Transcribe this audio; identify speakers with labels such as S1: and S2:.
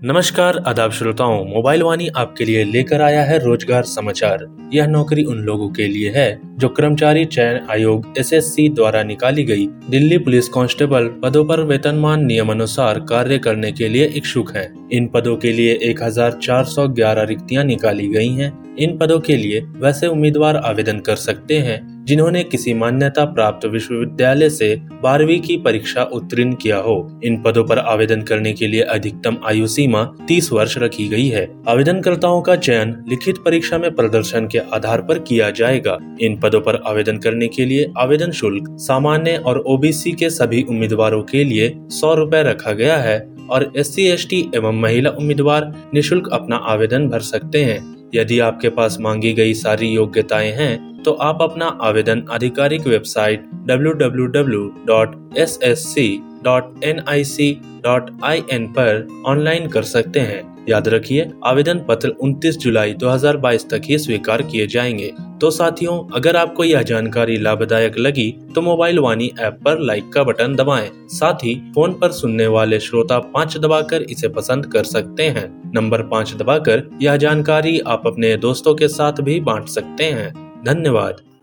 S1: नमस्कार आदाब श्रोताओं, मोबाइल वाणी आपके लिए लेकर आया है रोजगार समाचार। यह नौकरी उन लोगों के लिए है जो कर्मचारी चयन आयोग एसएससी द्वारा निकाली गई दिल्ली पुलिस कांस्टेबल पदों पर वेतनमान नियमानुसार कार्य करने के लिए इच्छुक हैं। इन पदों के लिए 1411 रिक्तियां निकाली गई हैं। इन पदों के लिए वैसे उम्मीदवार आवेदन कर सकते हैं जिन्होंने किसी मान्यता प्राप्त विश्वविद्यालय से 12वीं की परीक्षा उत्तीर्ण किया हो। इन पदों पर आवेदन करने के लिए अधिकतम आयु सीमा 30 वर्ष रखी गई है। आवेदनकर्ताओं का चयन लिखित परीक्षा में प्रदर्शन के आधार पर किया जाएगा। इन पदों पर आवेदन करने के लिए आवेदन शुल्क सामान्य और ओबीसी के सभी उम्मीदवारों के लिए 100 रुपए रखा गया है और SC ST एवं महिला उम्मीदवार निःशुल्क अपना आवेदन भर सकते हैं। यदि आपके पास मांगी गई सारी योग्यताएं हैं तो आप अपना आवेदन आधिकारिक वेबसाइट www.ssc.nic.in पर ऑनलाइन कर सकते हैं। याद रखिए, आवेदन पत्र 29 जुलाई 2022 तक ही स्वीकार किए जाएंगे। तो साथियों, अगर आपको यह जानकारी लाभदायक लगी तो मोबाइल वाणी ऐप पर लाइक का बटन दबाएं। साथ ही फोन पर सुनने वाले श्रोता 5 दबाकर इसे पसंद कर सकते हैं। नंबर 5 दबाकर यह जानकारी आप अपने दोस्तों के साथ भी बांट सकते हैं। धन्यवाद।